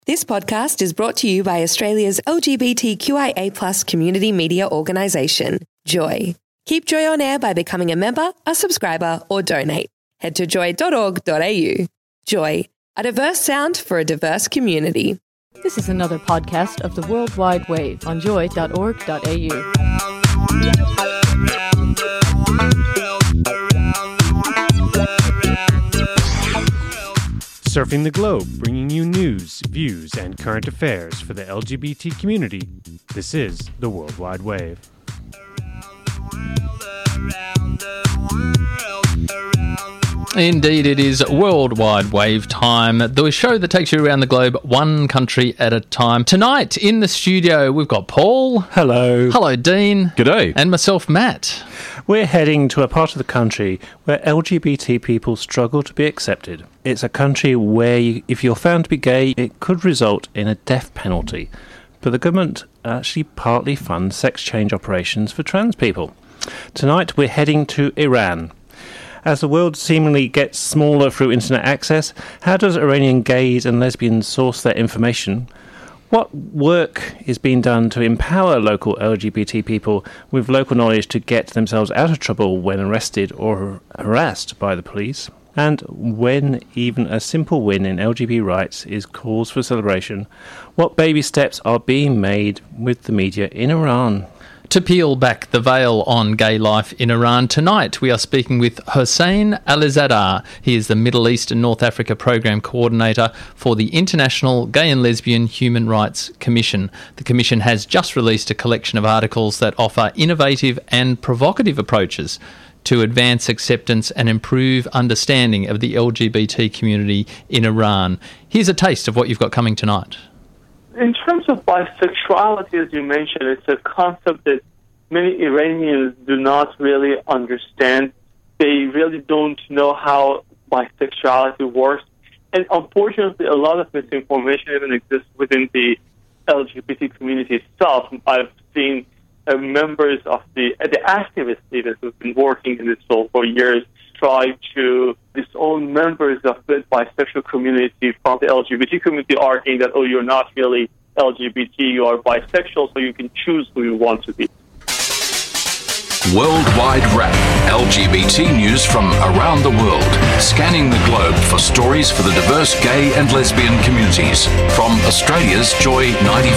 This podcast is brought to you by Australia's LGBTQIA+ community media organisation, Joy. Keep Joy on air by becoming a member, a subscriber, or donate. Head to joy.org.au. Joy, a diverse sound for a diverse community. This is another podcast of the World Wide Wave on joy.org.au. Surfing the globe, bringing you news, views, and current affairs for the LGBT community. This is the World Wide Wave. Indeed, it is World Wide Wave time, the show that takes you around the globe one country at a time. Tonight, in the studio, we've got Paul. Hello. Hello, Dean. G'day. And myself, Matt. We're heading to a part of the country where LGBT people struggle to be accepted. It's a country where if you're found to be gay, it could result in a death penalty. But the government actually partly funds sex change operations for trans people. Tonight, we're heading to Iran. As the world seemingly gets smaller through internet access, how does Iranian gays and lesbians source their information? What work is being done to empower local LGBT people with local knowledge to get themselves out of trouble when arrested or harassed by the police? And when even a simple win in LGBT rights is cause for celebration, what baby steps are being made with the media in Iran? To peel back the veil on gay life in Iran, tonight we are speaking with Hossein Alizadeh. He is the Middle East and North Africa Program Coordinator for the International Gay and Lesbian Human Rights Commission. The Commission has just released a collection of articles that offer innovative and provocative approaches to advance acceptance and improve understanding of the LGBT community in Iran. Here's a taste of what you've got coming tonight. In terms of bisexuality, as you mentioned, it's a concept that many Iranians do not really understand. They really don't know how bisexuality works. And unfortunately, a lot of misinformation even exists within the LGBT community itself. I've seen members of the activists even who've been working in this field for years try to disown members of the bisexual community from the LGBT community, arguing that, oh, you're not really LGBT, you are bisexual, so you can choose who you want to be. Worldwide Wrap, LGBT news from around the world, scanning the globe for stories for the diverse gay and lesbian communities. From Australia's Joy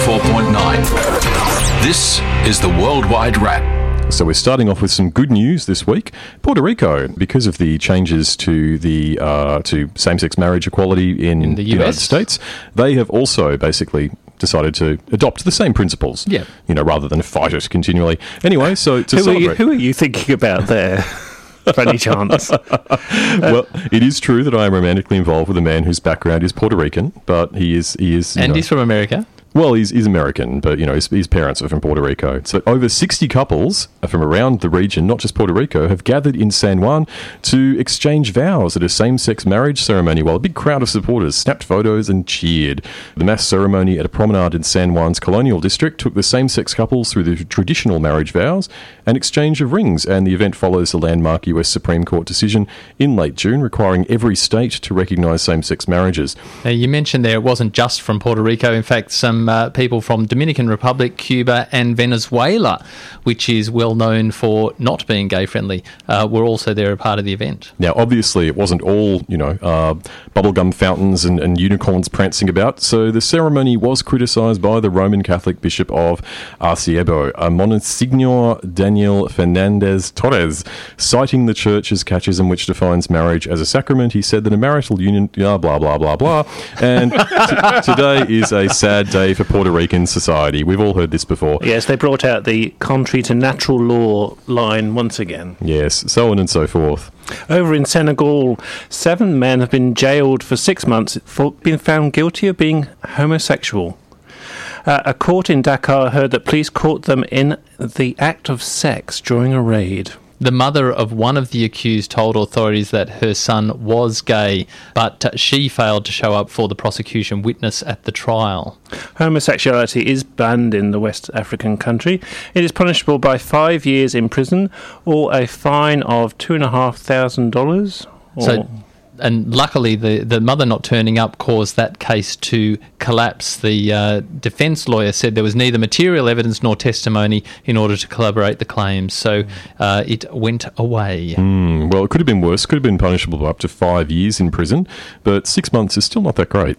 94.9. This is the Worldwide Wrap. So we're starting off with some good news this week. Puerto Rico, because of the changes to the to same-sex marriage equality in the United States, they have also basically decided to adopt the same principles. Yeah, rather than fight it continually. Anyway, so to celebrate, who are you thinking about there? For any chance? Well, it is true that I am romantically involved with a man whose background is Puerto Rican, but he is, and he's from America. Well, he's American, but, his parents are from Puerto Rico. So over 60 couples from around the region, not just Puerto Rico, have gathered in San Juan to exchange vows at a same-sex marriage ceremony while a big crowd of supporters snapped photos and cheered. The mass ceremony at a promenade in San Juan's colonial district took the same-sex couples through the traditional marriage vows and exchange of rings, and the event follows the landmark US Supreme Court decision in late June requiring every state to recognise same-sex marriages. Now, you mentioned there it wasn't just from Puerto Rico. In fact, some people from Dominican Republic, Cuba and Venezuela, which is well known for not being gay-friendly, were also there a part of the event. Now, obviously, it wasn't all, bubblegum fountains and unicorns prancing about, so the ceremony was criticised by the Roman Catholic Bishop of Arecibo, Monsignor Daniel Fernandez Torres. Citing the church's catechism, which defines marriage as a sacrament, he said that a marital union, blah, blah, blah, blah, blah, and today is a sad day for Puerto Rican society. We've all heard this before. Yes, they brought out the contrary to natural law line once again. Yes, so on and so forth. Over in Senegal, 7 men have been jailed for 6 months for being found guilty of being homosexual. A court in Dakar heard that police caught them in the act of sex during a raid. The mother of one of the accused told authorities that her son was gay, but she failed to show up for the prosecution witness at the trial. Homosexuality is banned in the West African country. It is punishable by 5 years in prison or a fine of $2,500. So and luckily the mother not turning up caused that case to collapse. The defence lawyer said there was neither material evidence nor testimony in order to corroborate the claims, so it went away. Well, it could have been worse. Could have been punishable by up to 5 years in prison, but 6 months is still not that great.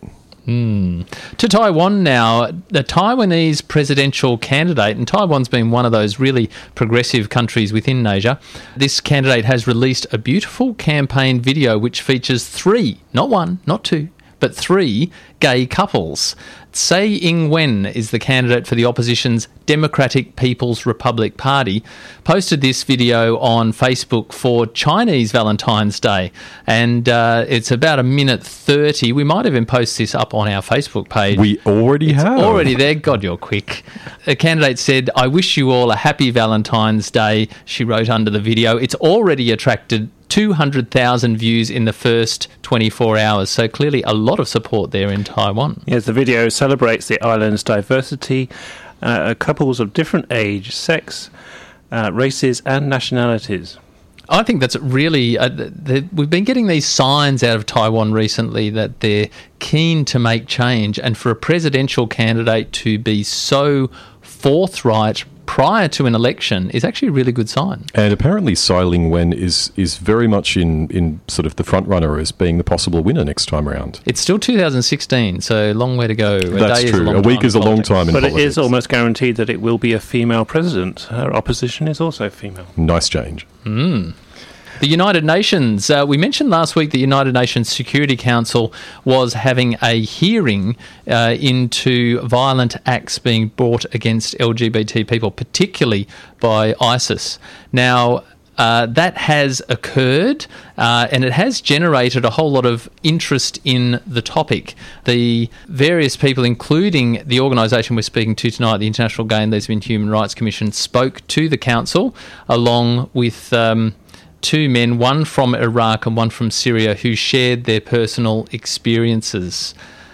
To Taiwan now, the Taiwanese presidential candidate, and Taiwan's been one of those really progressive countries within Asia. This candidate has released a beautiful campaign video which features 3, not 1, not 2, but 3 gay couples. Tsai Ing-wen is the candidate for the opposition's Democratic People's Republic Party, posted this video on Facebook for Chinese Valentine's Day, and it's about 1:30. We might even post this up on our Facebook page. We already have. Already there. God, you're quick. The candidate said, "I wish you all a happy Valentine's Day," she wrote under the video. It's already attracted 200,000 views in the first 24 hours, so clearly a lot of support there in Taiwan. Yes, the video celebrates the island's diversity, couples of different age, sex, races and nationalities. I think that's really... we've been getting these signs out of Taiwan recently that they're keen to make change, and for a presidential candidate to be so forthright prior to an election is actually a really good sign. And apparently Tsai Ing-wen is very much in sort of the front runner as being the possible winner next time around. It's still 2016, so a long way to go. That's true. A week is a long time in politics. But it is almost guaranteed that it will be a female president. Her opposition is also female. Nice change. The United Nations, we mentioned last week the United Nations Security Council was having a hearing into violent acts being brought against LGBT people, particularly by ISIS. Now, that has occurred, and it has generated a whole lot of interest in the topic. The various people, including the organisation we're speaking to tonight, the International Gay and Lesbian Human Rights Commission, spoke to the council along with... 2 men, one from Iraq and one from Syria, who shared their personal experiences.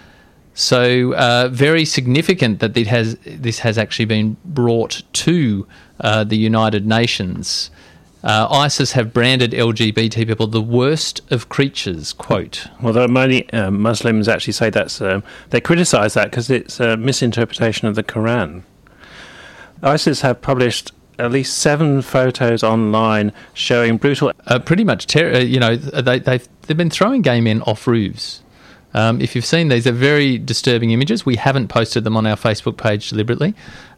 So very significant that this has actually been brought to the United Nations. ISIS have branded LGBT people the worst of creatures, quote. Well, there are many Muslims actually say that's... they criticise that because it's a misinterpretation of the Quran. ISIS have published at least 7 photos online showing brutal... pretty much, they've been throwing gay men off roofs. If you've seen these, they're very disturbing images. We haven't posted them on our Facebook page deliberately,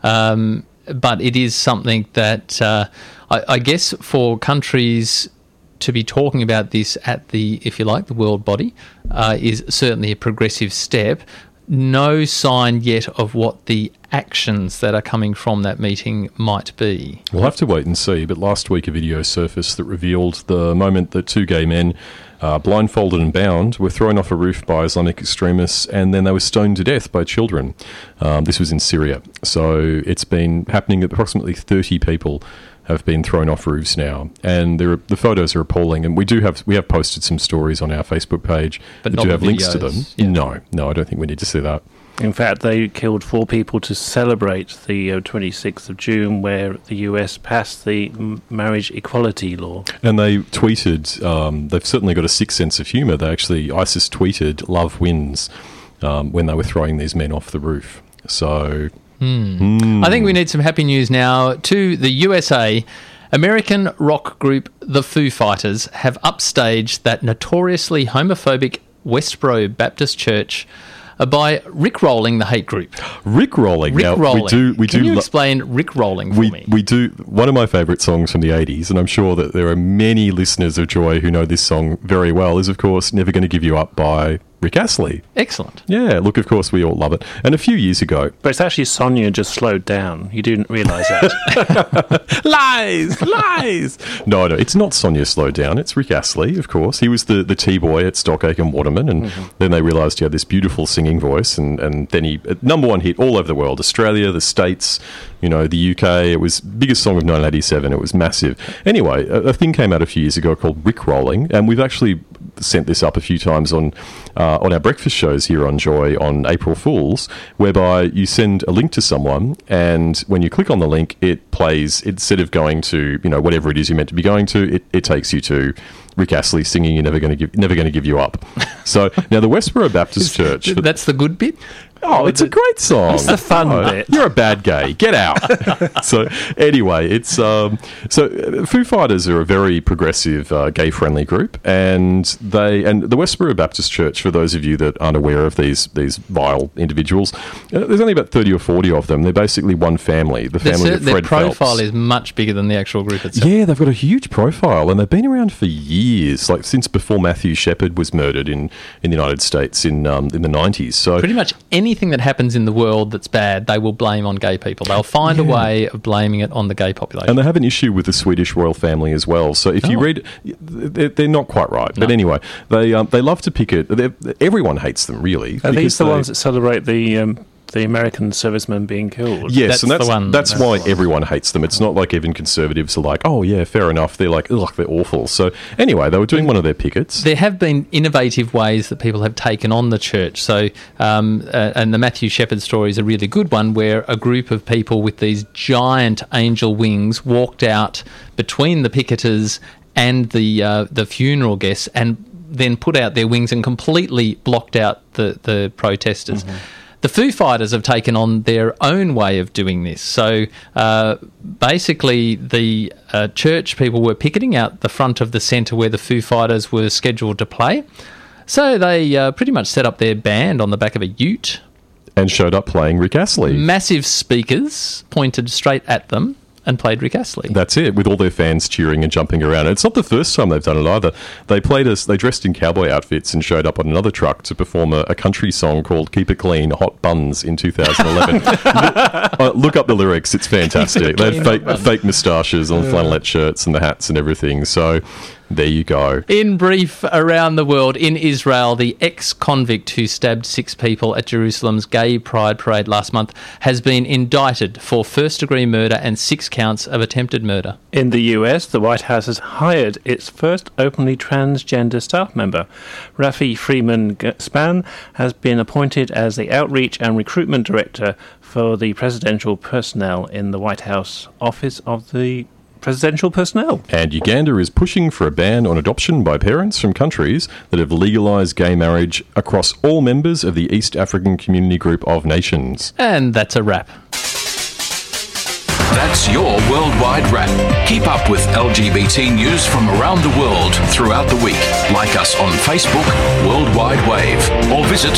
but it is something that I guess for countries to be talking about this at the, if you like, the world body is certainly a progressive step. No sign yet of what the actions that are coming from that meeting might be. We'll have to wait and see, but last week a video surfaced that revealed the moment that 2 gay men, blindfolded and bound, were thrown off a roof by Islamic extremists, and then they were stoned to death by children. This was in Syria. So it's been happening that approximately 30 people have been thrown off roofs now, and the photos are appalling. And we have posted some stories on our Facebook page but that do have links to them. Yeah. No, I don't think we need to see that. In fact, they killed 4 people to celebrate the 26th of June, where the US passed the marriage equality law. And they tweeted, they've certainly got a sick sense of humour. ISIS tweeted, "Love wins," when they were throwing these men off the roof. So... I think we need some happy news now. To the USA, American rock group The Foo Fighters have upstaged that notoriously homophobic Westboro Baptist Church by rickrolling the hate group. Rickrolling? Rickrolling. Can you explain rickrolling for me? We do. One of my favourite songs from the 80s, and I'm sure that there are many listeners of Joy who know this song very well, is, of course, Never Gonna Give You Up by Rick Astley. Excellent. Yeah, look, of course, we all love it. And a few years ago... But it's actually Sonia just slowed down. You didn't realise that. Lies! No, it's not Sonia slowed down. It's Rick Astley, of course. He was the T-boy at Stockake and Waterman, and then they realised he had this beautiful singing voice, and then he... number 1 hit all over the world. Australia, the States, the UK. It was biggest song of 1987. It was massive. Anyway, a thing came out a few years ago called Rickrolling, and we've actually sent this up a few times on our breakfast shows here on Joy on April Fools, whereby you send a link to someone, and when you click on the link, it plays, instead of going to, whatever it is you're meant to be going to, it takes you to Rick Astley singing "You're Never Going to Give You Up." So now the Westboro Baptist Church. That's the good bit. Oh, it's a great song. It's the fun bit. You're a bad gay. Get out. So anyway, it's so Foo Fighters are a very progressive, gay-friendly group, and the Westboro Baptist Church, for those of you that aren't aware of these vile individuals, there's only about 30 or 40 of them. They're basically one family. The family of Fred Their profile Phelps. is much bigger than the actual group itself. Yeah, they've got a huge profile, and they've been around for years, like since before Matthew Shepard was murdered in the United States in the 90s. So pretty much anything that happens in the world that's bad, they will blame on gay people. They'll find a way of blaming it on the gay population. And they have an issue with the Swedish royal family as well. So if you read, they're not quite right. But anyway, they love to pick it. Everyone hates them, really. Are these the ones that celebrate the American servicemen being killed? Yes, that's that's why everyone hates them. It's not like even conservatives are like, oh yeah, fair enough. They're like, ugh, they're awful. So anyway, they were doing one of their pickets. There have been innovative ways that people have taken on the church. So, and the Matthew Shepard story is a really good one, where a group of people with these giant angel wings walked out between the picketers and the funeral guests, and then put out their wings and completely blocked out the protesters. Mm-hmm. The Foo Fighters have taken on their own way of doing this. So basically the church people were picketing out the front of the centre where the Foo Fighters were scheduled to play. So they pretty much set up their band on the back of a ute. And showed up playing Rick Astley. Massive speakers pointed straight at them and played Rick Astley. That's it, with all their fans cheering and jumping around. And it's not the first time they've done it either. They dressed in cowboy outfits and showed up on another truck to perform a country song called "Keep It Clean, Hot Buns" in 2011. Look up the lyrics, it's fantastic. They had fake moustaches on flannelette shirts and the hats and everything. So there you go. In brief, around the world, in Israel, the ex-convict who stabbed 6 people at Jerusalem's Gay Pride Parade last month has been indicted for first-degree murder and 6 counts of attempted murder. In the US, the White House has hired its first openly transgender staff member. Rafi Freeman-Span has been appointed as the Outreach and Recruitment Director for the Presidential Personnel in the White House Office of the Presidential Personnel. And Uganda is pushing for a ban on adoption by parents from countries that have legalised gay marriage across all members of the East African Community Group of Nations. And that's a wrap. That's your Worldwide Wrap. Keep up with LGBT news from around the world throughout the week. Like us on Facebook, Worldwide Wave, or visit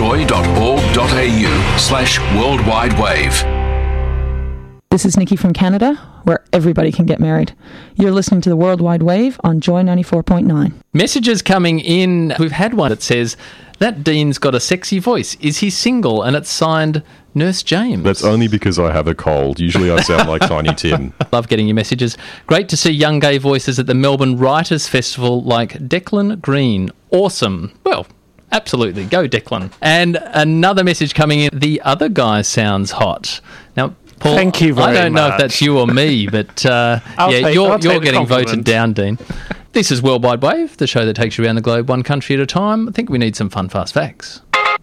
joy.org.au/worldwidewave. This is Nikki from Canada, where everybody can get married. You're listening to the Worldwide Wave on Joy 94.9. Messages coming in. We've had one that says, "That Dean's got a sexy voice. Is he single?" And it's signed Nurse James. That's only because I have a cold. Usually I sound like Tiny Tim. Love getting your messages. Great to see young gay voices at the Melbourne Writers' Festival like Declan Green. Awesome. Well, absolutely. Go Declan. And another message coming in. "The other guy sounds hot." Now, Paul, thank you very much. I don't know if that's you or me, but you're getting voted down, Dean. This is Worldwide Wave, the show that takes you around the globe one country at a time. I think we need some fun, fast facts.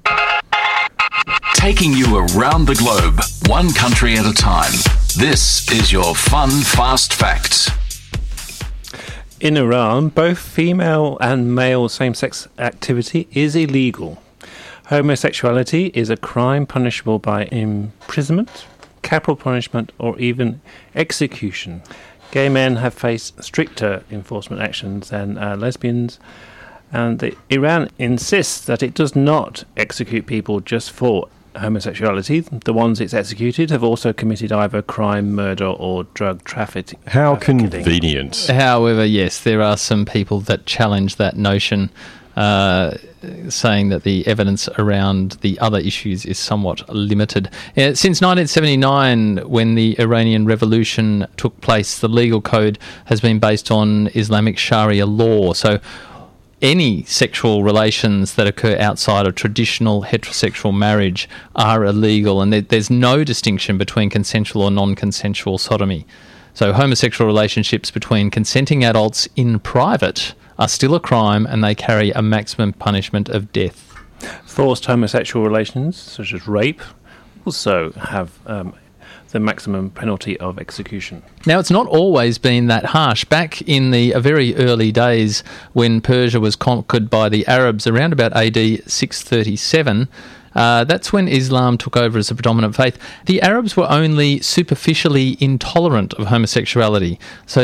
Taking you around the globe, one country at a time. This is your fun, fast facts. In Iran, both female and male same-sex activity is illegal. Homosexuality is a crime punishable by imprisonment, capital punishment, or even execution. Gay men have faced stricter enforcement actions than lesbians, and Iran insists that it does not execute people just for homosexuality. The ones it's executed have also committed either crime, murder, or drug trafficking. How convenient. However, yes, there are some people that challenge that notion, saying that the evidence around the other issues is somewhat limited. Since 1979, when the Iranian Revolution took place, the legal code has been based on Islamic Sharia law. So any sexual relations that occur outside of traditional heterosexual marriage are illegal, and there's no distinction between consensual or non-consensual sodomy. So homosexual relationships between consenting adults in private are still a crime and they carry a maximum punishment of death. Forced homosexual relations, such as rape, also have the maximum penalty of execution. Now, it's not always been that harsh. Back in the very early days when Persia was conquered by the Arabs around about AD 637, that's when Islam took over as a predominant faith. The Arabs were only superficially intolerant of homosexuality. So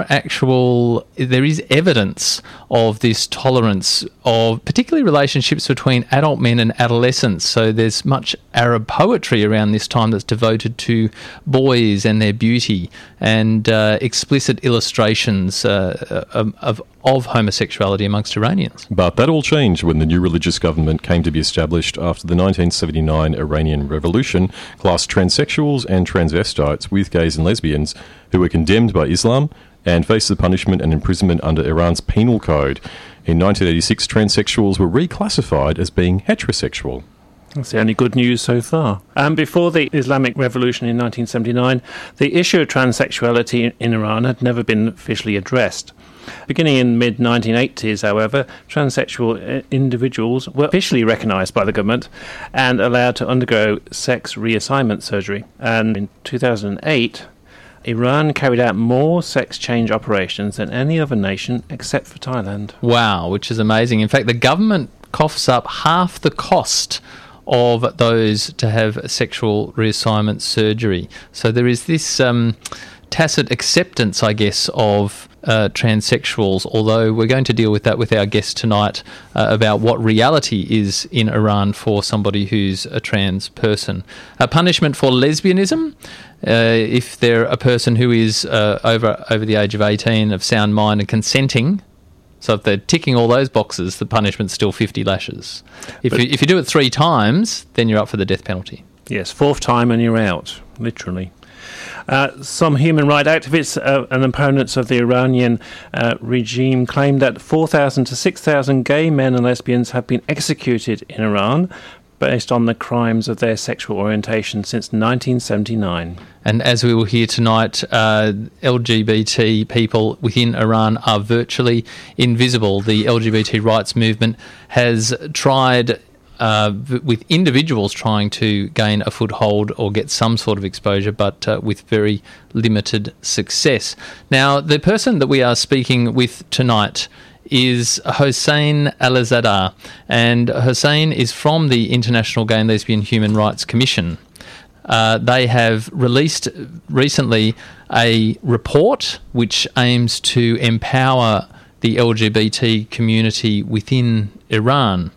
there is evidence of this tolerance of particularly relationships between adult men and adolescents. So there's much Arab poetry around this time that's devoted to boys and their beauty, and explicit illustrations of homosexuality amongst Iranians. But that all changed when the new religious government came to be established after the 1979 Iranian Revolution, classed transsexuals and transvestites with gays and lesbians who were condemned by Islam and faced the punishment and imprisonment under Iran's penal code. In 1986, transsexuals were reclassified as being heterosexual. That's the only good news so far. Before the Islamic Revolution in 1979, the issue of transsexuality in Iran had never been officially addressed. Beginning in the mid-1980s, however, transsexual individuals were officially recognised by the government and allowed to undergo sex reassignment surgery. And in 2008, Iran carried out more sex change operations than any other nation except for Thailand. Wow, which is amazing. In fact, the government coughs up half the cost of those to have sexual reassignment surgery. So there is this tacit acceptance, I guess, of transsexuals, although we're going to deal with that with our guest tonight about what reality is in Iran for somebody who's a trans person. A punishment for lesbianism, if they're a person who is over the age of 18, of sound mind and consenting. So if they're ticking all those boxes, the punishment's still 50 lashes. If you do it 3 times, then you're up for the death penalty. Yes, 4th time and you're out, literally. Some human rights activists and opponents of the Iranian regime claim that 4,000 to 6,000 gay men and lesbians have been executed in Iran based on the crimes of their sexual orientation since 1979. And as we will hear tonight, LGBT people within Iran are virtually invisible. The LGBT rights movement has tried, with individuals trying to gain a foothold or get some sort of exposure, but with very limited success. Now, the person that we are speaking with tonight is Hossein Alizadeh, and Hossein is from the International Gay and Lesbian Human Rights Commission. They have released recently a report which aims to empower the LGBT community within Iran.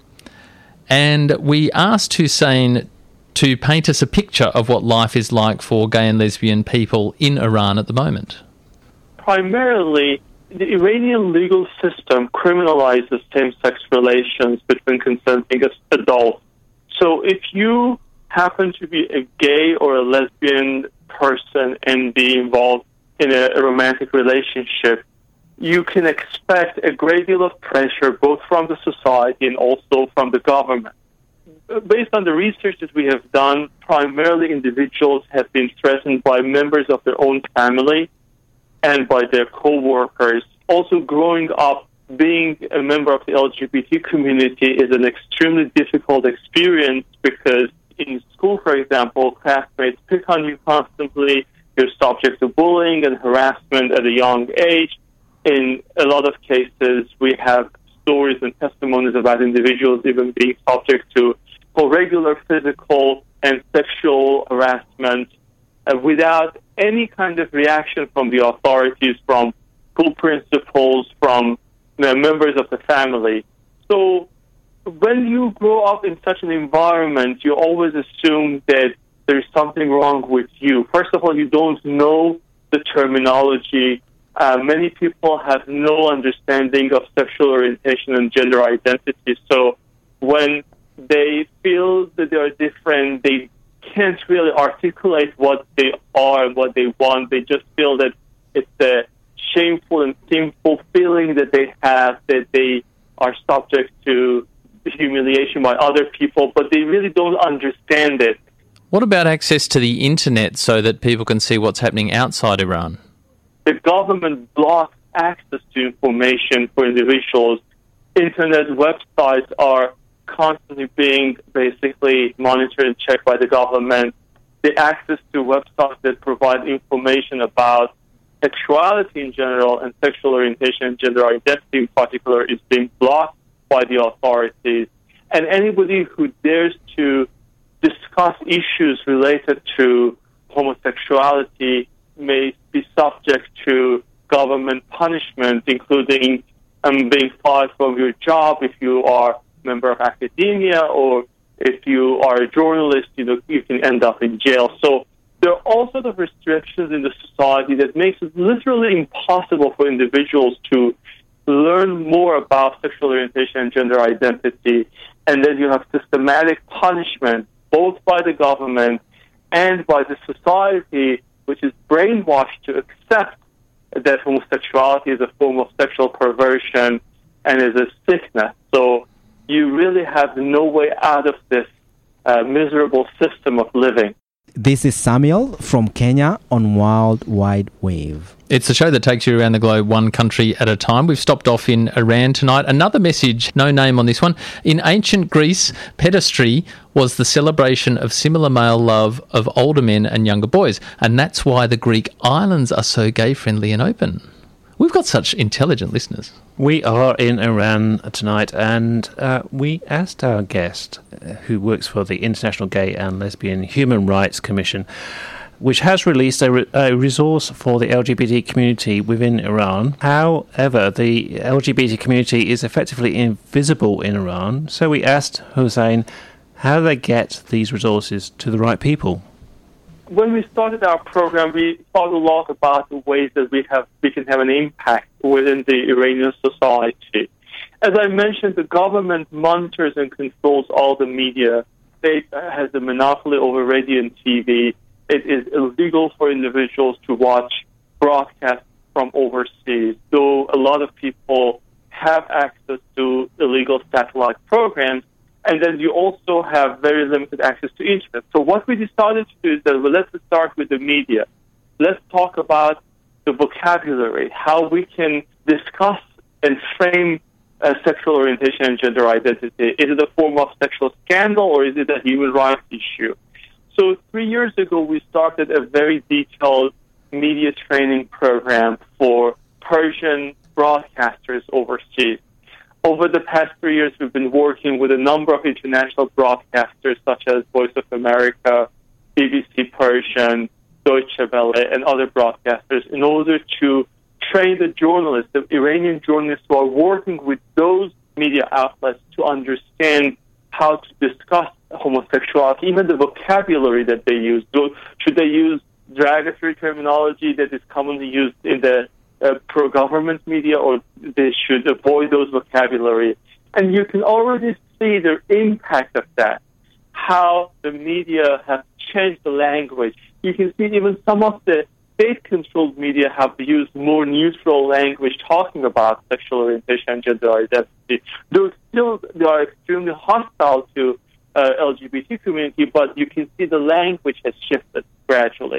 And we asked Hossein to paint us a picture of what life is like for gay and lesbian people in Iran at the moment. Primarily, the Iranian legal system criminalizes same-sex relations between consenting adults. So if you happen to be a gay or a lesbian person and be involved in a romantic relationship, you can expect a great deal of pressure both from the society and also from the government. Based on the research that we have done, primarily individuals have been threatened by members of their own family and by their co-workers. Also, growing up, being a member of the LGBT community is an extremely difficult experience because in school, for example, classmates pick on you constantly. You're subject to bullying and harassment at a young age. In a lot of cases, we have stories and testimonies about individuals even being subject to regular physical and sexual harassment without any kind of reaction from the authorities, from school principals, from members of the family. So when you grow up in such an environment, you always assume that there's something wrong with you. First of all, you don't know the terminology. Many people have no understanding of sexual orientation and gender identity. So when they feel that they are different, they can't really articulate what they are and what they want. They just feel that it's a shameful and sinful feeling that they have, that they are subject to humiliation by other people, but they really don't understand it. What about access to the internet so that people can see what's happening outside Iran? The government blocks access to information for individuals. Internet websites are constantly being basically monitored and checked by the government. The access to websites that provide information about sexuality in general and sexual orientation and gender identity in particular is being blocked by the authorities. And anybody who dares to discuss issues related to homosexuality may be subject to government punishment, including being fired from your job if you are a member of academia, or if you are a journalist, you can end up in jail. So there are all sorts of restrictions in the society that makes it literally impossible for individuals to learn more about sexual orientation and gender identity. And then you have systematic punishment, both by the government and by the society, which is brainwashed to accept that homosexuality is a form of sexual perversion and is a sickness. So you really have no way out of this miserable system of living. This is Samuel from Kenya on World Wide Wave. It's a show that takes you around the globe one country at a time. We've stopped off in Iran tonight. Another message, no name on this one. In ancient Greece, pedastry was the celebration of similar male love of older men and younger boys. And that's why the Greek islands are so gay-friendly and open. We've got such intelligent listeners. We are in Iran tonight, and we asked our guest, who works for the International Gay and Lesbian Human Rights Commission, which has released a resource for the LGBT community within Iran. However, the LGBT community is effectively invisible in Iran, so we asked Hossein how they get these resources to the right people. When we started our program, we thought a lot about the ways that we can have an impact within the Iranian society. As I mentioned, the government monitors and controls all the media. State has a monopoly over radio and TV. It is illegal for individuals to watch broadcasts from overseas, though a lot of people have access to illegal satellite programs. And then you also have very limited access to internet. So what we decided to do is that let's start with the media. Let's talk about the vocabulary, how we can discuss and frame sexual orientation and gender identity. Is it a form of sexual scandal or is it a human rights issue? So 3 years ago, we started a very detailed media training program for Persian broadcasters overseas. Over the past 3 years, we've been working with a number of international broadcasters such as Voice of America, BBC Persian, Deutsche Welle, and other broadcasters in order to train the journalists, the Iranian journalists who are working with those media outlets to understand how to discuss homosexuality, even the vocabulary that they use. Should they use derogatory terminology that is commonly used in the pro-government media, or they should avoid those vocabulary? And you can already see the impact of that, how the media has changed the language. You can see even some of the state-controlled media have used more neutral language talking about sexual orientation and gender identity. Though still they are extremely hostile to LGBT community, but you can see the language has shifted gradually.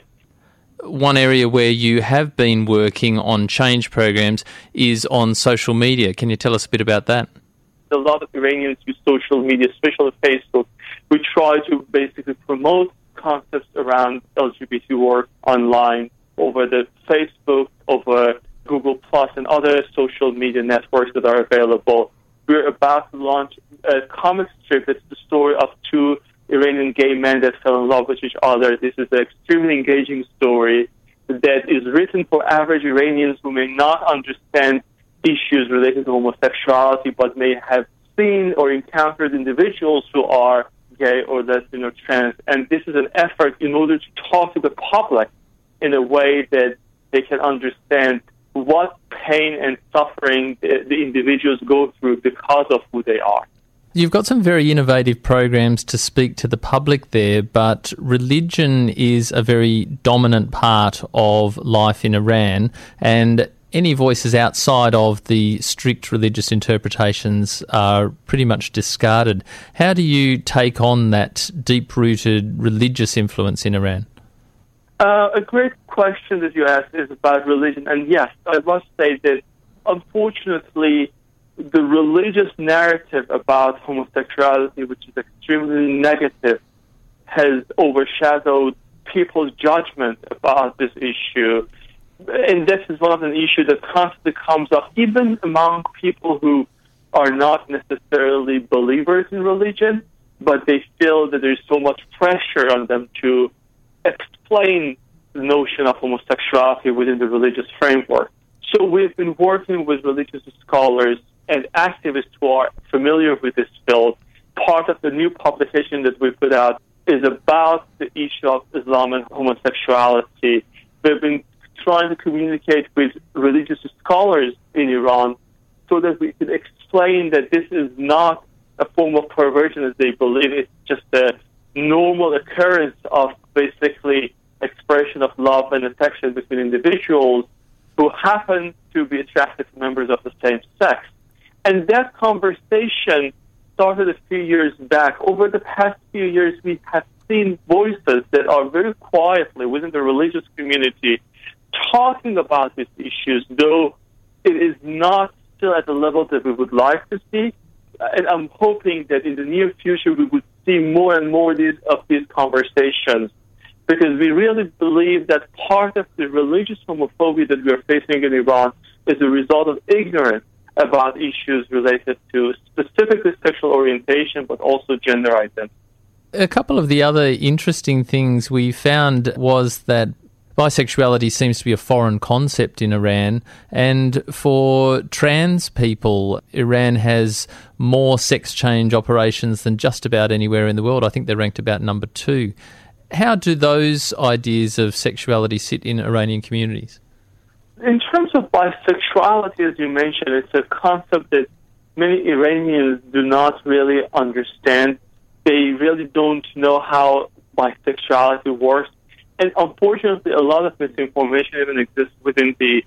One area where you have been working on change programs is on social media. Can you tell us a bit about that? A lot of Iranians use social media, especially Facebook. We try to basically promote concepts around LGBT work online over the Facebook, over Google Plus, and other social media networks that are available. We're about to launch a comic strip. It's the story of two Iranian gay men that fell in love with each other. This is an extremely engaging story that is written for average Iranians who may not understand issues related to homosexuality, but may have seen or encountered individuals who are gay or lesbian or trans. And this is an effort in order to talk to the public in a way that they can understand what pain and suffering the individuals go through because of who they are. You've got some very innovative programs to speak to the public there, but religion is a very dominant part of life in Iran, and any voices outside of the strict religious interpretations are pretty much discarded. How do you take on that deep-rooted religious influence in Iran? A great question that you asked is about religion. And yes, I must say that unfortunately, the religious narrative about homosexuality, which is extremely negative, has overshadowed people's judgment about this issue. And this is one of the issues that constantly comes up, even among people who are not necessarily believers in religion, but they feel that there's so much pressure on them to explain the notion of homosexuality within the religious framework. So we've been working with religious scholars and activists who are familiar with this field. Part of the new publication that we put out is about the issue of Islam and homosexuality. We've been trying to communicate with religious scholars in Iran so that we can explain that this is not a form of perversion as they believe. It's just a normal occurrence of basically expression of love and affection between individuals who happen to be attracted to members of the same sex. And that conversation started a few years back. Over the past few years, we have seen voices that are very quietly within the religious community talking about these issues, though it is not still at the level that we would like to see. And I'm hoping that in the near future we would see more and more of these conversations, because we really believe that part of the religious homophobia that we are facing in Iran is a result of ignorance about issues related to specifically sexual orientation, but also gender identity. A couple of the other interesting things we found was that bisexuality seems to be a foreign concept in Iran, and for trans people, Iran has more sex change operations than just about anywhere in the world. I think they're ranked about number 2. How do those ideas of sexuality sit in Iranian communities? In terms of bisexuality, as you mentioned, it's a concept that many Iranians do not really understand. They really don't know how bisexuality works. And unfortunately, a lot of misinformation even exists within the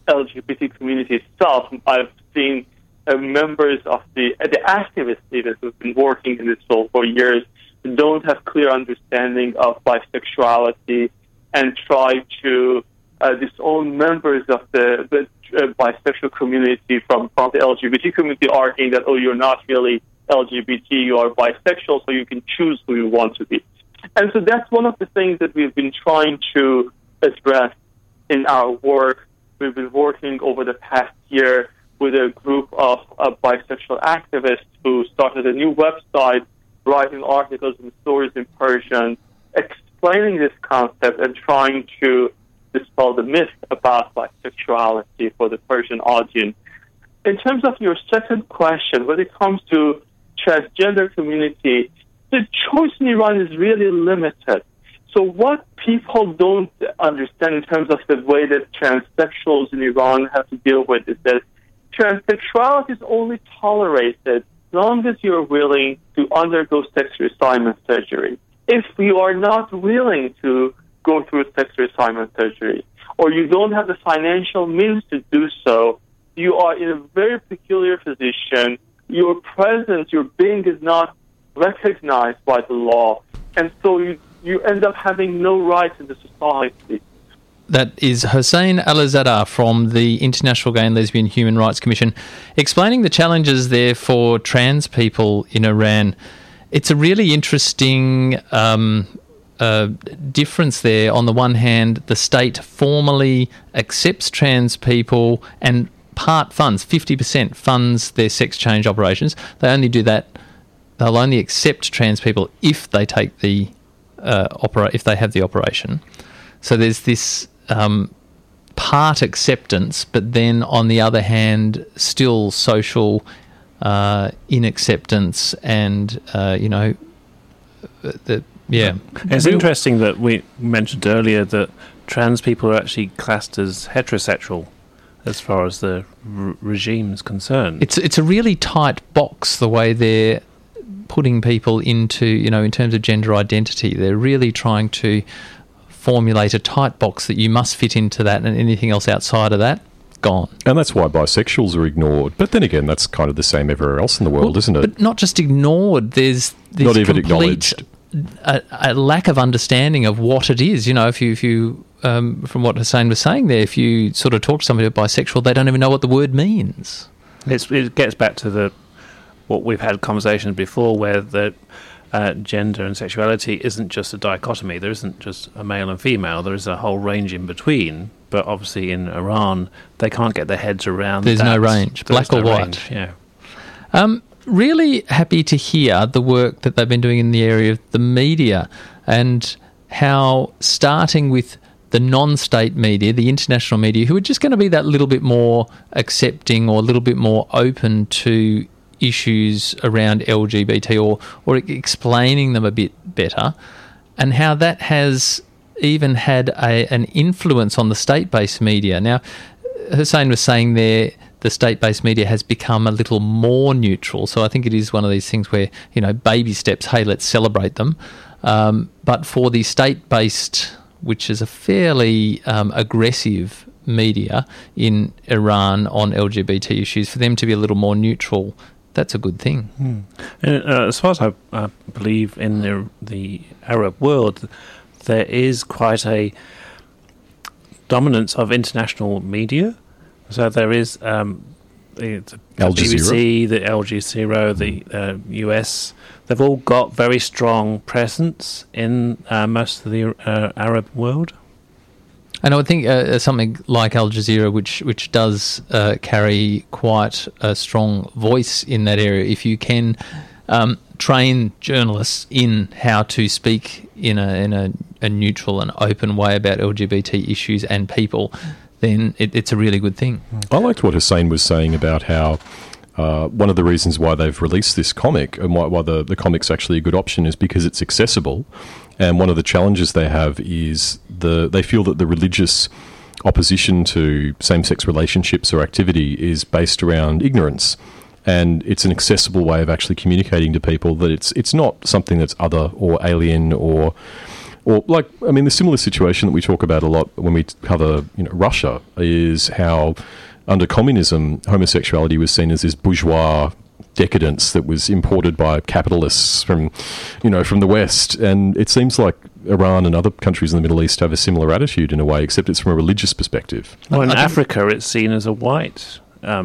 LGBT community itself. I've seen members of the activists even who've been working in this field for years don't have clear understanding of bisexuality and try to disown members of the bisexual community from the LGBT community, arguing that, oh, you're not really LGBT, you are bisexual, so you can choose who you want to be. And so that's one of the things that we've been trying to address in our work. We've been working over the past year with a group of bisexual activists who started a new website, writing articles and stories in Persian, explaining this concept and trying to dispel the myth about bisexuality for the Persian audience. In terms of your second question, when it comes to transgender community, the choice in Iran is really limited. So what people don't understand in terms of the way that transsexuals in Iran have to deal with is that transsexuality is only tolerated as long as you're willing to undergo sex reassignment surgery. If you are not willing to go through sex reassignment surgery, or you don't have the financial means to do so, you are in a very peculiar position. Your presence, your being is not recognized by the law, and so you end up having no rights in the society. That is Hossein Alizadeh from the International Gay and Lesbian Human Rights Commission, explaining the challenges there for trans people in Iran. It's a really interesting difference there. On the one hand, the state formally accepts trans people and part funds, 50% funds their sex change operations. They only do that. They'll only accept trans people if they take the if they have the operation. So there's this part acceptance, but then on the other hand, still social inacceptance, and It's interesting that we mentioned earlier that trans people are actually classed as heterosexual as far as the regime is concerned. It's a really tight box the way they're putting people into, in terms of gender identity. They're really trying to formulate a tight box that you must fit into that, and anything else outside of that, gone. And that's why bisexuals are ignored. But then again, that's kind of the same everywhere else in the world, isn't it? But not just ignored. There's not even acknowledged. a lack of understanding of what it is. You know, if you from what Hussein was saying there, if you sort of talk to somebody who's bisexual, they don't even know what the word means. It gets back to what we've had conversations before, where the gender and sexuality isn't just a dichotomy. There isn't just a male and female. There is a whole range in between. But obviously in Iran, they can't get their heads around There's that. no range, black or white. Yeah. Really happy to hear the work that they've been doing in the area of the media, and how starting with the non-state media, the international media, who are just going to be that little bit more accepting or a little bit more open to issues around LGBT, or explaining them a bit better, and how that has even had an influence on the state-based media. Now, Hussein was saying there, the state-based media has become a little more neutral. So I think it is one of these things where, you know, baby steps, hey, let's celebrate them. But for the state-based, which is a fairly aggressive media in Iran on LGBT issues, for them to be a little more neutral, that's a good thing. As far as I believe in the Arab world, there is quite a dominance of international media. So there is the BBC, the Al Jazeera, the US. They've all got very strong presence in most of the Arab world. And I would think something like Al Jazeera, which does carry quite a strong voice in that area, if you can train journalists in how to speak in a neutral and open way about LGBT issues and people, then it's a really good thing. I liked what Hussein was saying about how one of the reasons why they've released this comic and why the comic's actually a good option is because it's accessible. And one of the challenges they have is they feel that the religious opposition to same-sex relationships or activity is based around ignorance. And it's an accessible way of actually communicating to people that it's not something that's other or alien or like, I mean, the similar situation that we talk about a lot when we cover, Russia, is how under communism, homosexuality was seen as this bourgeois decadence that was imported by capitalists from the West. And it seems like Iran and other countries in the Middle East have a similar attitude in a way, except it's from a religious perspective. Well, in Africa, it's seen as a white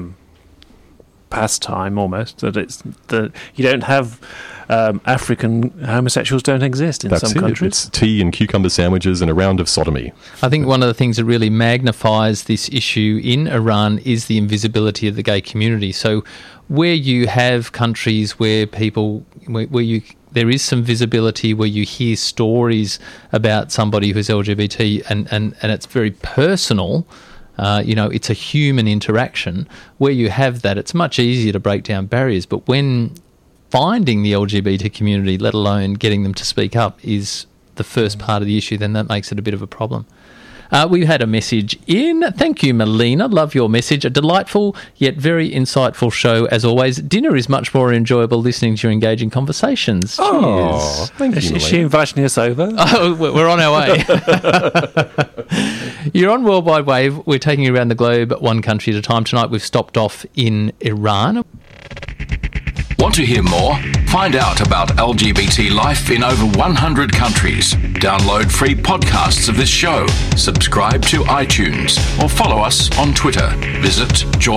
pastime almost, that you don't have African homosexuals don't exist in some countries. It's tea and cucumber sandwiches and a round of sodomy. I think one of the things that really magnifies this issue in Iran is the invisibility of the gay community. So where you have countries where there is some visibility, where you hear stories about somebody who's LGBT and it's very personal, it's a human interaction. Where you have that, it's much easier to break down barriers. But when finding the LGBT community, let alone getting them to speak up, is the first part of the issue, then that makes it a bit of a problem. We've had a message in. Thank you, Melina. Love your message. A delightful yet very insightful show, as always. Dinner is much more enjoyable listening to your engaging conversations. Oh, cheers. Thank you, Is she inviting us over? Oh, we're on our way. You're on Worldwide Wave. We're taking you around the globe, one country at a time. Tonight we've stopped off in Iran. Want to hear more? Find out about LGBT life in over 100 countries. Download free podcasts of this show. Subscribe to iTunes or follow us on Twitter. Visit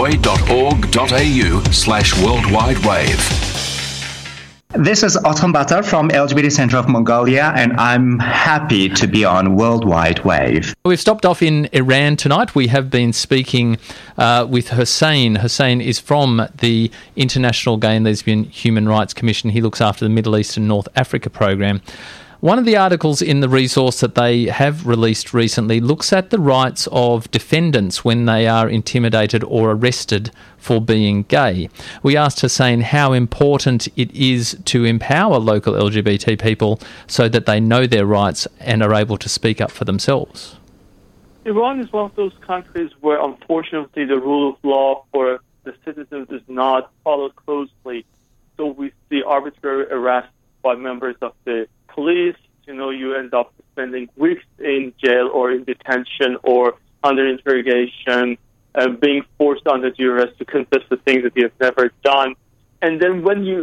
joy.org.au/worldwidewave. This is Autumn Batar from LGBT Center of Mongolia, and I'm happy to be on Worldwide Wave. We've stopped off in Iran tonight. We have been speaking with Hussein. Hussein is from the International Gay and Lesbian Human Rights Commission. He looks after the Middle East and North Africa program. One of the articles in the resource that they have released recently looks at the rights of defendants when they are intimidated or arrested for being gay. We asked Hussein how important it is to empower local LGBT people so that they know their rights and are able to speak up for themselves. Iran is one of those countries where, unfortunately, the rule of law for the citizens is not followed closely. So we see arbitrary arrests by members of the police. You end up spending weeks in jail or in detention or under interrogation, being forced under duress to confess to things that you have never done. And then when you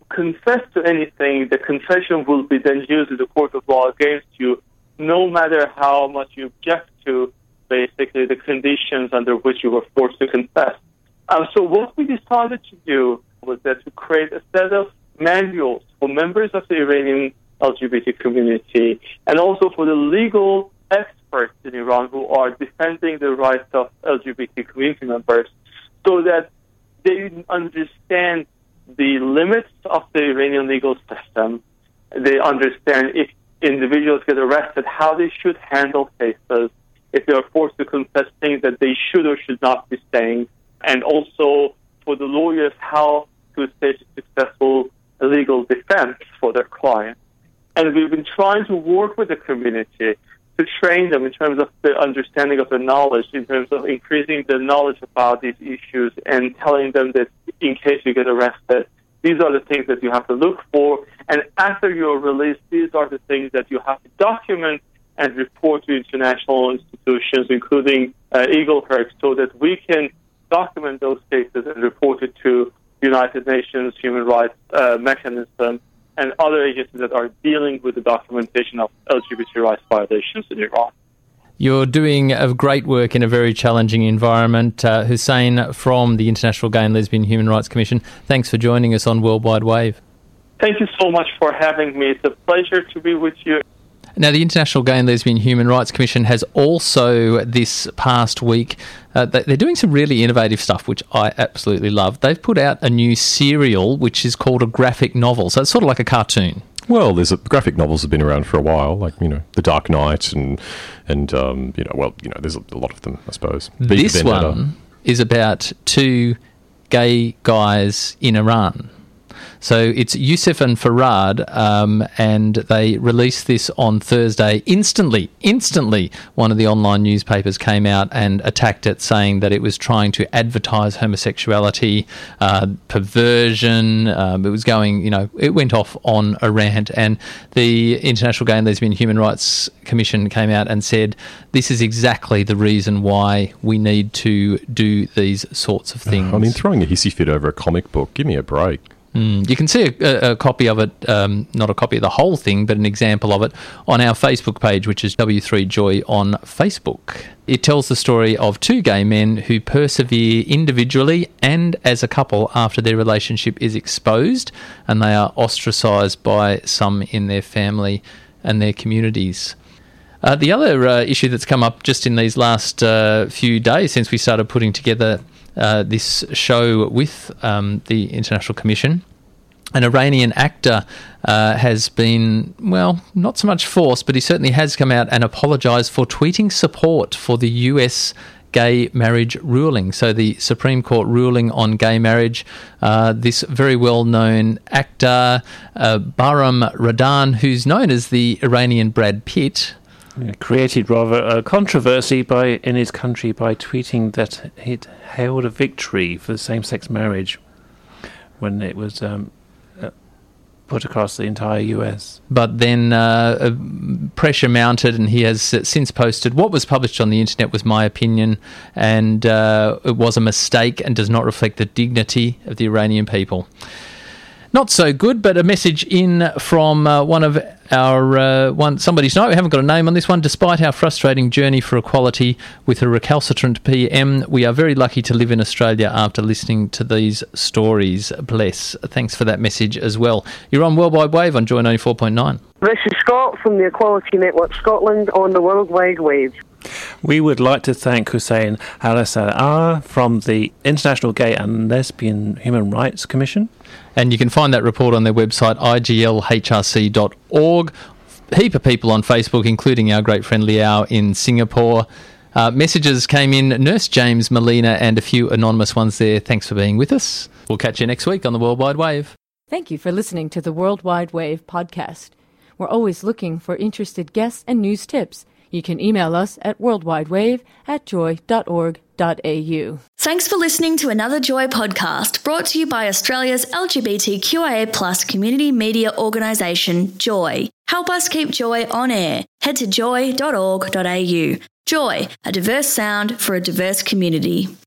confess to anything, the confession will be then used in the court of law against you, no matter how much you object to basically the conditions under which you were forced to confess. So what we decided to do was that to create a set of manuals for members of the Iranian LGBT community and also for the legal experts in Iran who are defending the rights of LGBT community members, so that they understand the limits of the Iranian legal system. They understand if individuals get arrested, how they should handle cases, if they are forced to confess things that they should or should not be saying, and also for the lawyers how to stage a successful legal defense for their clients. And we've been trying to work with the community to train them in terms of the understanding of the knowledge, in terms of increasing the knowledge about these issues and telling them that in case you get arrested, these are the things that you have to look for. And after you're released, these are the things that you have to document and report to international institutions, including Eagle-Herc, so that we can document those cases and report it to United Nations Human Rights Mechanism and other agencies that are dealing with the documentation of LGBT rights violations in Iran. You're doing a great work in a very challenging environment. Hussein from the International Gay and Lesbian Human Rights Commission, thanks for joining us on Worldwide Wave. Thank you so much for having me. It's a pleasure to be with you. Now, the International Gay and Lesbian Human Rights Commission has also, this past week, they're doing some really innovative stuff, which I absolutely love. They've put out a new serial, which is called a graphic novel. So it's sort of like a cartoon. Well, graphic novels have been around for a while, like, The Dark Knight and there's a lot of them, I suppose. This one is about two gay guys in Iran. So it's Yusuf and Farad, and they released this on Thursday. Instantly, one of the online newspapers came out and attacked it, saying that it was trying to advertise homosexuality, perversion. It was going, it went off on a rant. And the International Gay and Lesbian Human Rights Commission came out and said, this is exactly the reason why we need to do these sorts of things. I mean, throwing a hissy fit over a comic book, give me a break. You can see a copy of it, not a copy of the whole thing, but an example of it on our Facebook page, which is W3Joy on Facebook. It tells the story of two gay men who persevere individually and as a couple after their relationship is exposed and they are ostracised by some in their family and their communities. The other issue that's come up just in these last few days since we started putting together this show with the International Commission, an Iranian actor has been, not so much forced, but he certainly has come out and apologised for tweeting support for the US gay marriage ruling. So the Supreme Court ruling on gay marriage, this very well-known actor, Bahram Radan, who's known as the Iranian Brad Pitt, created rather a controversy in his country by tweeting that he'd hailed a victory for same-sex marriage when it was put across the entire US. But then pressure mounted, and he has since posted what was published on the internet was my opinion, and it was a mistake and does not reflect the dignity of the Iranian people. Not so good, but a message in from one of our somebody tonight. We haven't got a name on this one. Despite our frustrating journey for equality with a recalcitrant PM, we are very lucky to live in Australia after listening to these stories. Bless. Thanks for that message as well. You're on Worldwide Wave on Joy 94.9. This is Scott from the Equality Network Scotland on the Worldwide Wave. We would like to thank Hussein Alizadeh from the International Gay and Lesbian Human Rights Commission. And you can find that report on their website, iglhrc.org. Heap of people on Facebook, including our great friend Liao in Singapore. Messages came in, Nurse James, Melina, and a few anonymous ones there. Thanks for being with us. We'll catch you next week on the Worldwide Wave. Thank you for listening to the Worldwide Wave podcast. We're always looking for interested guests and news tips. You can email us at worldwidewave@joy.org.au. Thanks for listening to another Joy podcast brought to you by Australia's LGBTQIA+ community media organisation, Joy. Help us keep Joy on air. Head to joy.org.au. Joy, a diverse sound for a diverse community.